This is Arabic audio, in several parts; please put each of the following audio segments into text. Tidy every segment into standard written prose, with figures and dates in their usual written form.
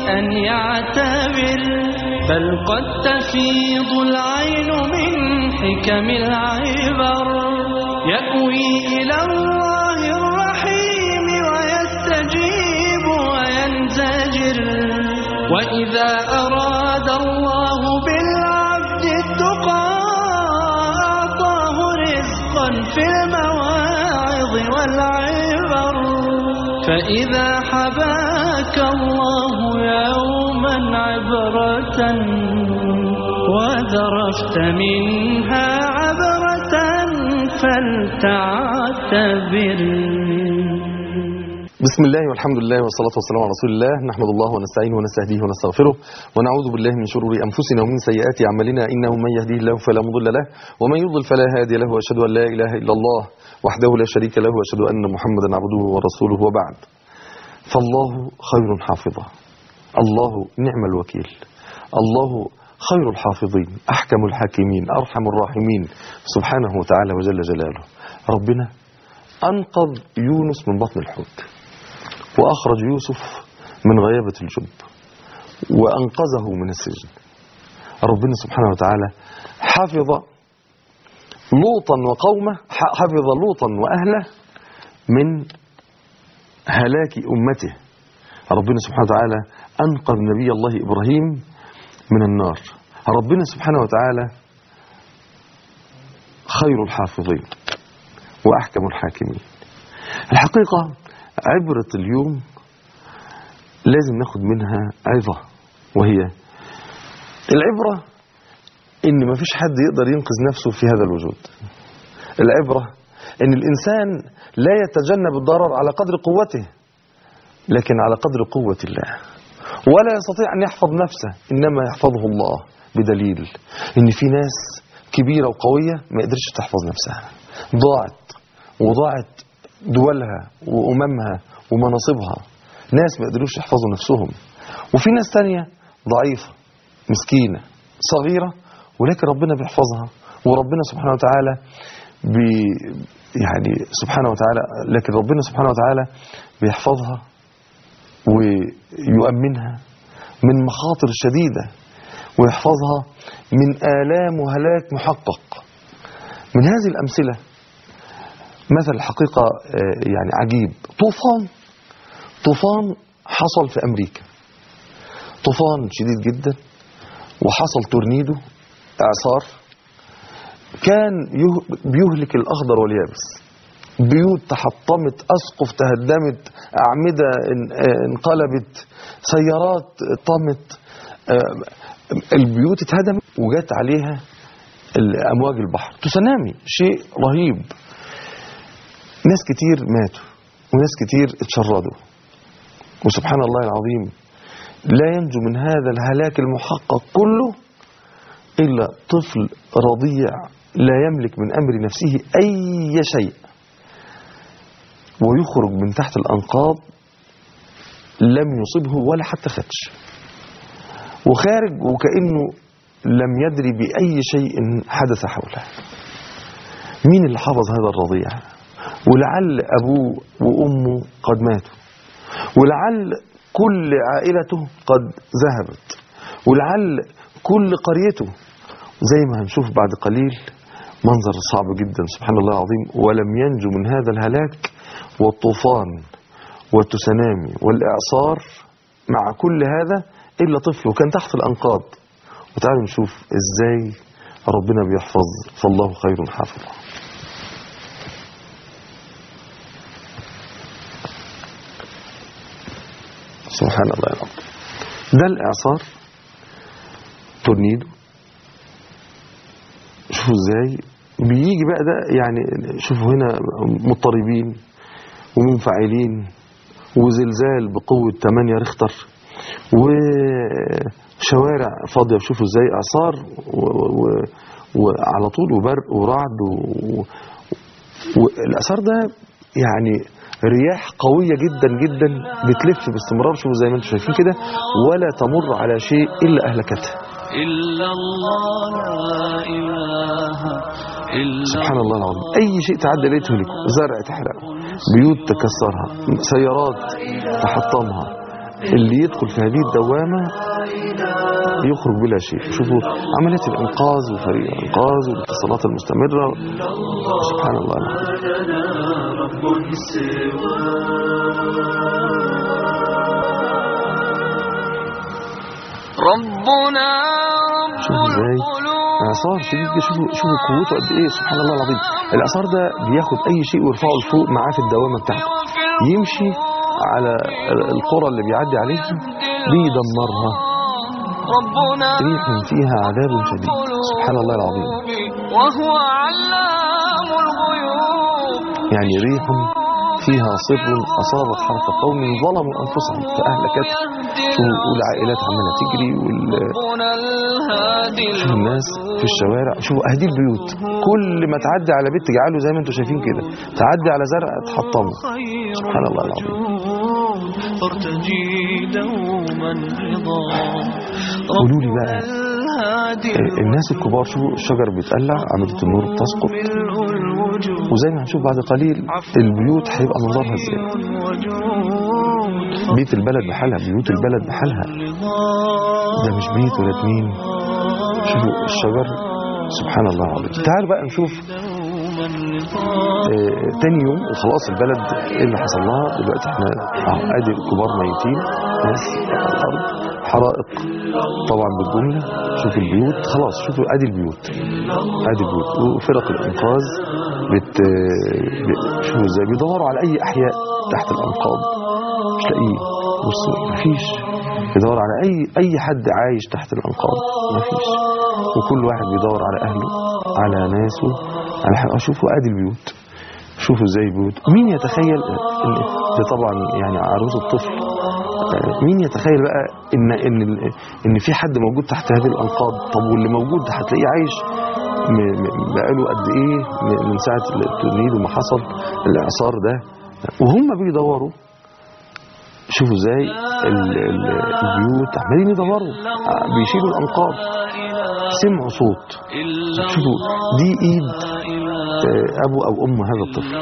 أن يعتبر، بل قد تفيض العين من حكم العبر، يأوي إلى الله الرحيم ويستجيب وينزجر. وإذا أراد الله بالعبد التقى أعطاه رزقا في المواعظ والعبر. فإذا حباك الله يوما عبرة وذرفت منها عبرة فلتعتبر. بسم الله والحمد لله والصلاة والسلام على رسول الله. نحمد الله ونستعينه ونستهديه ونستغفره ونعوذ بالله من شرور أنفسنا ومن سيئات أعمالنا، إنه من يهديه الله فلا مضل له ومن يضلل فلا هادي له، وأشهد أن لا إله إلا الله وحده لا شريك له، وأشهد أن محمدا عبده ورسوله. وبعد، فالله خير حافظا، الله نعم الوكيل، الله خير الحافظين، أحكم الحاكمين، أرحم الراحمين سبحانه وتعالى وجل جلاله. ربنا أنقذ يونس من بطن الحوت، وأخرج يوسف من غيابة الجب، وأنقذه من السجن. ربنا سبحانه وتعالى حفظ لوطا وقومه، حفظ لوطا وأهله من هلاك أمته. ربنا سبحانه وتعالى أنقذ نبي الله إبراهيم من النار. ربنا سبحانه وتعالى خير الحافظين وأحكم الحاكمين. الحقيقة عبرة اليوم لازم ناخد منها عظة، وهي العبرة إن ما فيش حد يقدر ينقذ نفسه في هذا الوجود. العبرة إن الإنسان لا يتجنب الضرر على قدر قوته، لكن على قدر قوة الله، ولا يستطيع أن يحفظ نفسه، إنما يحفظه الله، بدليل إن في ناس كبيرة وقوية ما قدرش تحفظ نفسها، وضاعت دولها وأممها ومناصبها، ناس ما قدروش يحفظوا نفسهم. وفي ناس تانية ضعيفة مسكينة صغيرة، ولكن ربنا بيحفظها، وربنا سبحانه وتعالى لكن ربنا سبحانه وتعالى بيحفظها ويؤمنها من مخاطر شديدة، ويحفظها من آلام وهلاك محقق. من هذه الأمثلة مثل الحقيقة يعني عجيب، طوفان حصل في أمريكا، طوفان شديد جدا، وحصل تورنيدو، إعصار كان بيهلك الأخضر واليابس، بيوت تحطمت، أسقف تهدمت، أعمدة انقلبت، سيارات طمت، البيوت اتهدمت، وجات عليها أمواج البحر، تسونامي، شيء رهيب. ناس كتير ماتوا وناس كتير اتشردوا، وسبحان الله العظيم لا ينجو من هذا الهلاك المحقق كله إلا طفل رضيع لا يملك من أمر نفسه أي شيء، ويخرج من تحت الأنقاض لم يصبه ولا حتى خدش، وخارج وكأنه لم يدري بأي شيء حدث حوله. مين اللي حفظ هذا الرضيع؟ ولعل أبوه وأمه قد ماتوا، ولعل كل عائلته قد ذهبت، ولعل كل قريته، زي ما هنشوف بعد قليل منظر صعب جدا سبحان الله العظيم. ولم ينجو من هذا الهلاك والطوفان والتسونامي والإعصار مع كل هذا إلا طفل وكان تحت الأنقاض. وتعالوا نشوف إزاي ربنا بيحفظ، فالله خير حافظا. سبحان الله العظيم. ده الإعصار، تورنيدو. شوفوا ازاي بيجي بقى ده، يعني شوفوا هنا مضطربين ومنفعلين، وزلزال بقوة 8 ريختر، وشوارع فاضية. شوفوا ازاي إعصار وعلى طول وبرق ورعد والإعصار ده يعني رياح قوية جدا جدا بتلف باستمرار. شوفوا زي ما انتم شايفين كده، ولا تمر على شيء إلا أهلكته. سبحان الله العظيم. أي شيء تعدى إليه تهلكه، زرع تحرقه، بيوت تكسرها، سيارات تحطمها، اللي يدخل في هذه الدوامة يخرج بلا شيء. شوفوا عملية الإنقاذ وفريق الإنقاذ والاتصالات المستمرة، سبحان الله ربنا شوفوا ازاي إعصار شديد. شوفوا قوته قد ايه، سبحان الله العظيم. الإعصار ده بياخد أي شيء ويرفعه لفوق معاه في الدوامة بتاعته، يمشي على القرى اللي بيعدي عليها بيدمرها. ريح فيها عذاب شديد، سبحان الله العظيم. وهو علام الغيوب، يعني ريح فيها صر أصابت حرث قوم ظلموا أنفسهم فأهلكت. شوفوا العائلات عمالة تجري شوفوا الناس في الشوارع، شوفوا أهدي البيوت كل ما تعدي على بيت تجعله زي ما انتم شايفين كده، تعدي على زرع تحطمه، سبحان الله العظيم. قولوا لي بقى الناس الكبار، شوفوا الشجر بيتقلع، عملية النور بتسقط، وزي ما هنشوف بعد قليل البيوت هيبقى منظرها ازاي. بيت البلد بحالها، بيوت البلد بحالها، ده مش بيت ولا اتنين. شوفوا الشجر، سبحان الله العظيم. تعال بقى نشوف تاني يوم وخلاص البلد ايه اللي حصل لها. دلوقتي احنا ادي الكبار ميتين، ناس على الارض، حرائق طبعا بالجمله. شوفوا البيوت خلاص، شوفوا ادي البيوت، ادي البيوت، وفرق الانقاذ شوفوا ازاي بيدوروا على اي احياء تحت الانقاض، مش لاقيه. بصوا مفيش، بيدور على اي حد عايش تحت الانقاض، مفيش. وكل واحد بيدور على اهله، على ناسه، على حاجة. شوفوا ادي البيوت، شوفوا ازاي بيوت. مين يتخيل ده طبعا يعني عروس الطفل، مين يتخيل بقى ان في حد موجود تحت هذه الانقاض؟ طب واللي موجود هتلاقيه عايش بقاله قد ايه من ساعه التورنيدو ما حصل الاعصار ده، وهم بيدوروا. شوفوا ازاي البيوت عمالين يدوروا، بيشيلوا الانقاض. سمعوا صوت، شوفوا دي ايد ابو او ام هذا الطفل.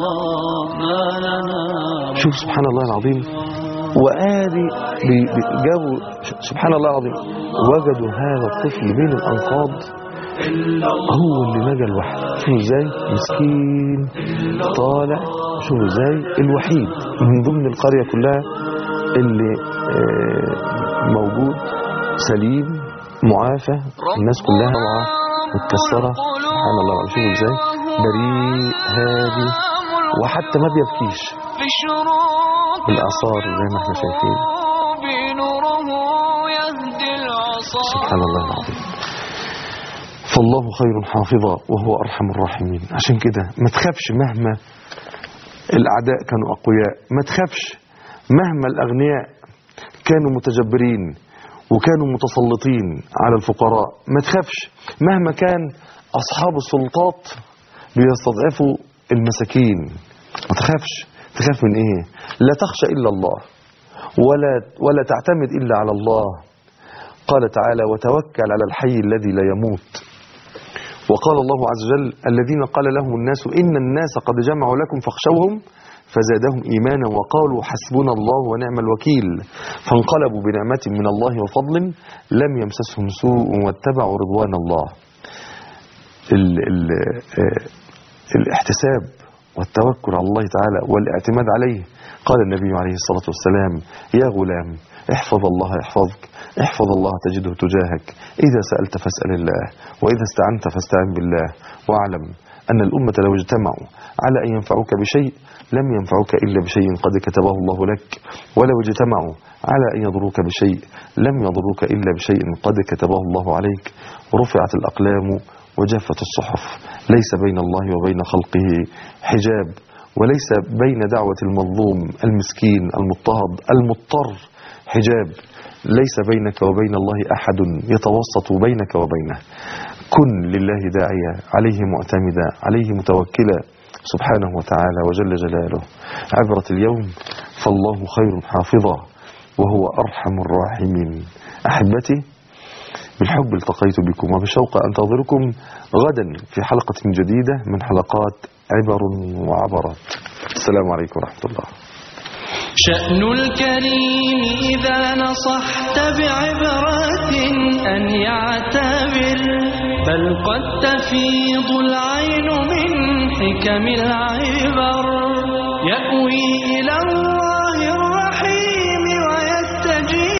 شوف سبحان الله العظيم. وآدي جابوا سبحان الله العظيم، وجدوا هذا الطفل بين الانقاض، هو اللي نجا لوحده. شوفوا ازاي مسكين طالع، شوفوا ازاي الوحيد من ضمن القرية كلها اللي موجود سليم معافى، الناس كلها متكسرة، سبحان الله. شوفوا ازاي بريء هادي، وحتى ما بيبكيش بالإعصار زي ما احنا شايفين، سبحان الله العظيم. فالله خير حافظا وهو أرحم الراحمين. عشان كده ما تخافش مهما الأعداء كانوا أقوياء، ما تخافش مهما الأغنياء كانوا متجبرين وكانوا متسلطين على الفقراء، ما تخافش مهما كان أصحاب السلطات بيستضعفوا المساكين، ما تخافش. تخاف من إيه؟ لا تخشى إلا الله ولا تعتمد إلا على الله. قال تعالى وتوكل على الحي الذي لا يموت. وقال الله عز وجل الذين قال لهم الناس إن الناس قد جمعوا لكم فاخشوهم فزادهم إيمانا وقالوا حسبنا الله ونعم الوكيل فانقلبوا بنعمة من الله وفضل لم يمسسهم سوء واتبعوا رضوان الله. الاحتساب والتوكل على الله تعالى والاعتماد عليه. قال النبي عليه الصلاة والسلام يا غلام احفظ الله يحفظك، احفظ الله تجده تجاهك، إذا سألت فاسأل الله، وإذا استعنت فاستعن بالله، واعلم أن الأمة لو اجتمعوا على أن ينفعوك بشيء لم ينفعوك إلا بشيء قد كتبه الله لك، ولو اجتمعوا على أن يضروك بشيء لم يضروك إلا بشيء قد كتبه الله عليك. رفعت الأقلام وجفت الصحف، ليس بين الله وبين خلقه حجاب، وليس بين دعوة المظلوم المسكين المضطهد المضطر حجاب، ليس بينك وبين الله أحد يتوسط بينك وبينه. كن لله داعيا، عليه معتمدا، عليه متوكلا سبحانه وتعالى وجل جلاله. عبرة اليوم فالله خير حافظا وهو أرحم الراحمين. أحبتي بالحب التقيت بكم وبشوق أنتظركم غدا في حلقة جديدة من حلقات عبر وعبرات. السلام عليكم ورحمة الله. شأن الكريم إذا نصحت بعبرة أن يعتبر، بل قد تفيض العين من حكم العبر، يأوي إلى الله